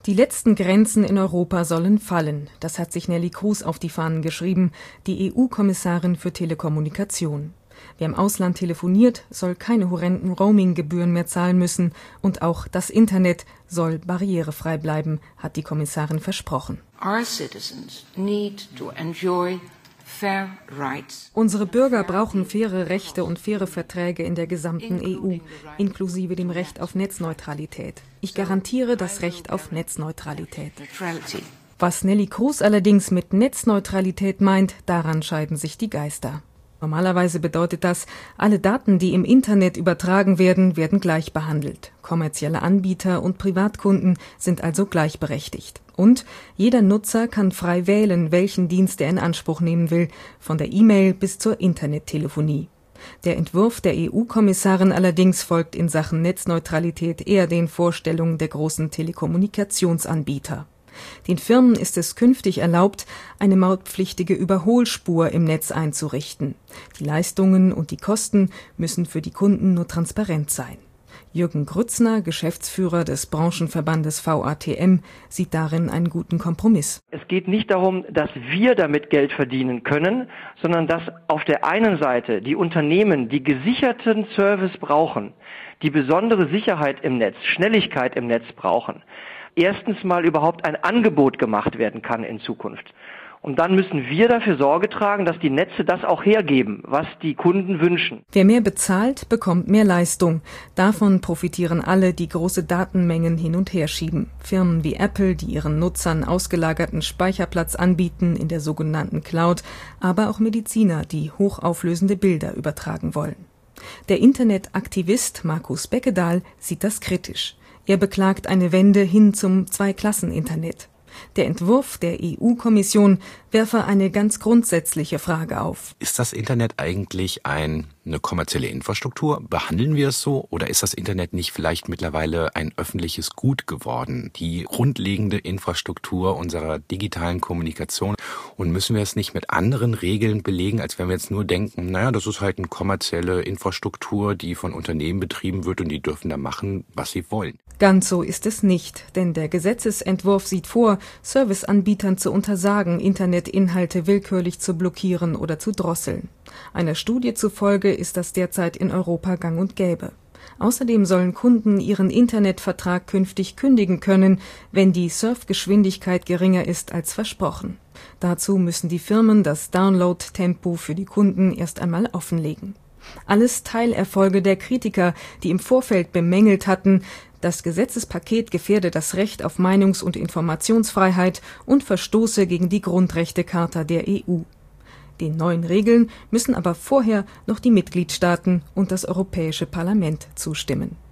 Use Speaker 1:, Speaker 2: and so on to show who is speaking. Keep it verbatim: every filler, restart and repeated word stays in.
Speaker 1: Die letzten Grenzen in Europa sollen fallen. Das hat sich Neelie Kroes auf die Fahnen geschrieben, die E U-Kommissarin für Telekommunikation. Wer im Ausland telefoniert, soll keine horrenden Roaming-Gebühren mehr zahlen müssen. Und auch das Internet soll barrierefrei bleiben, hat die Kommissarin versprochen.
Speaker 2: Our citizens need to enjoy fair rights.
Speaker 1: Unsere Bürger brauchen faire Rechte und faire Verträge in der gesamten E U, inklusive dem Recht auf Netzneutralität. Ich garantiere das Recht auf Netzneutralität. Was Neelie Kroes allerdings mit Netzneutralität meint, daran scheiden sich die Geister. Normalerweise bedeutet das, alle Daten, die im Internet übertragen werden, werden gleich behandelt. Kommerzielle Anbieter und Privatkunden sind also gleichberechtigt. Und jeder Nutzer kann frei wählen, welchen Dienst er in Anspruch nehmen will, von der E-Mail bis zur Internettelefonie. Der Entwurf der E U-Kommissarin allerdings folgt in Sachen Netzneutralität eher den Vorstellungen der großen Telekommunikationsanbieter. Den Firmen ist es künftig erlaubt, eine mautpflichtige Überholspur im Netz einzurichten. Die Leistungen und die Kosten müssen für die Kunden nur transparent sein. Jürgen Grützner, Geschäftsführer des Branchenverbandes V A T M, sieht darin einen guten Kompromiss.
Speaker 3: Es geht nicht darum, dass wir damit Geld verdienen können, sondern dass auf der einen Seite die Unternehmen, die gesicherten Service brauchen, die besondere Sicherheit im Netz, Schnelligkeit im Netz brauchen, erstens mal überhaupt ein Angebot gemacht werden kann in Zukunft. Und dann müssen wir dafür Sorge tragen, dass die Netze das auch hergeben, was die Kunden wünschen.
Speaker 1: Wer mehr bezahlt, bekommt mehr Leistung. Davon profitieren alle, die große Datenmengen hin und her schieben. Firmen wie Apple, die ihren Nutzern ausgelagerten Speicherplatz anbieten in der sogenannten Cloud, aber auch Mediziner, die hochauflösende Bilder übertragen wollen. Der Internetaktivist Markus Beckedahl sieht das kritisch. Er beklagt eine Wende hin zum Zweiklassen-Internet. Der Entwurf der E U-Kommission werfe eine ganz grundsätzliche Frage auf.
Speaker 4: Ist das Internet eigentlich ein, eine kommerzielle Infrastruktur? Behandeln wir es so? Oder ist das Internet nicht vielleicht mittlerweile ein öffentliches Gut geworden? Die grundlegende Infrastruktur unserer digitalen Kommunikation. Und müssen wir es nicht mit anderen Regeln belegen, als wenn wir jetzt nur denken, naja, das ist halt eine kommerzielle Infrastruktur, die von Unternehmen betrieben wird und die dürfen da machen, was sie wollen.
Speaker 1: Ganz so ist es nicht, denn der Gesetzesentwurf sieht vor, Serviceanbietern zu untersagen, Internetinhalte willkürlich zu blockieren oder zu drosseln. Einer Studie zufolge ist das derzeit in Europa gang und gäbe. Außerdem sollen Kunden ihren Internetvertrag künftig kündigen können, wenn die Surfgeschwindigkeit geringer ist als versprochen. Dazu müssen die Firmen das Download-Tempo für die Kunden erst einmal offenlegen. Alles Teilerfolge der Kritiker, die im Vorfeld bemängelt hatten, das Gesetzespaket gefährde das Recht auf Meinungs- und Informationsfreiheit und verstoße gegen die Grundrechtecharta der E U. Den neuen Regeln müssen aber vorher noch die Mitgliedstaaten und das Europäische Parlament zustimmen.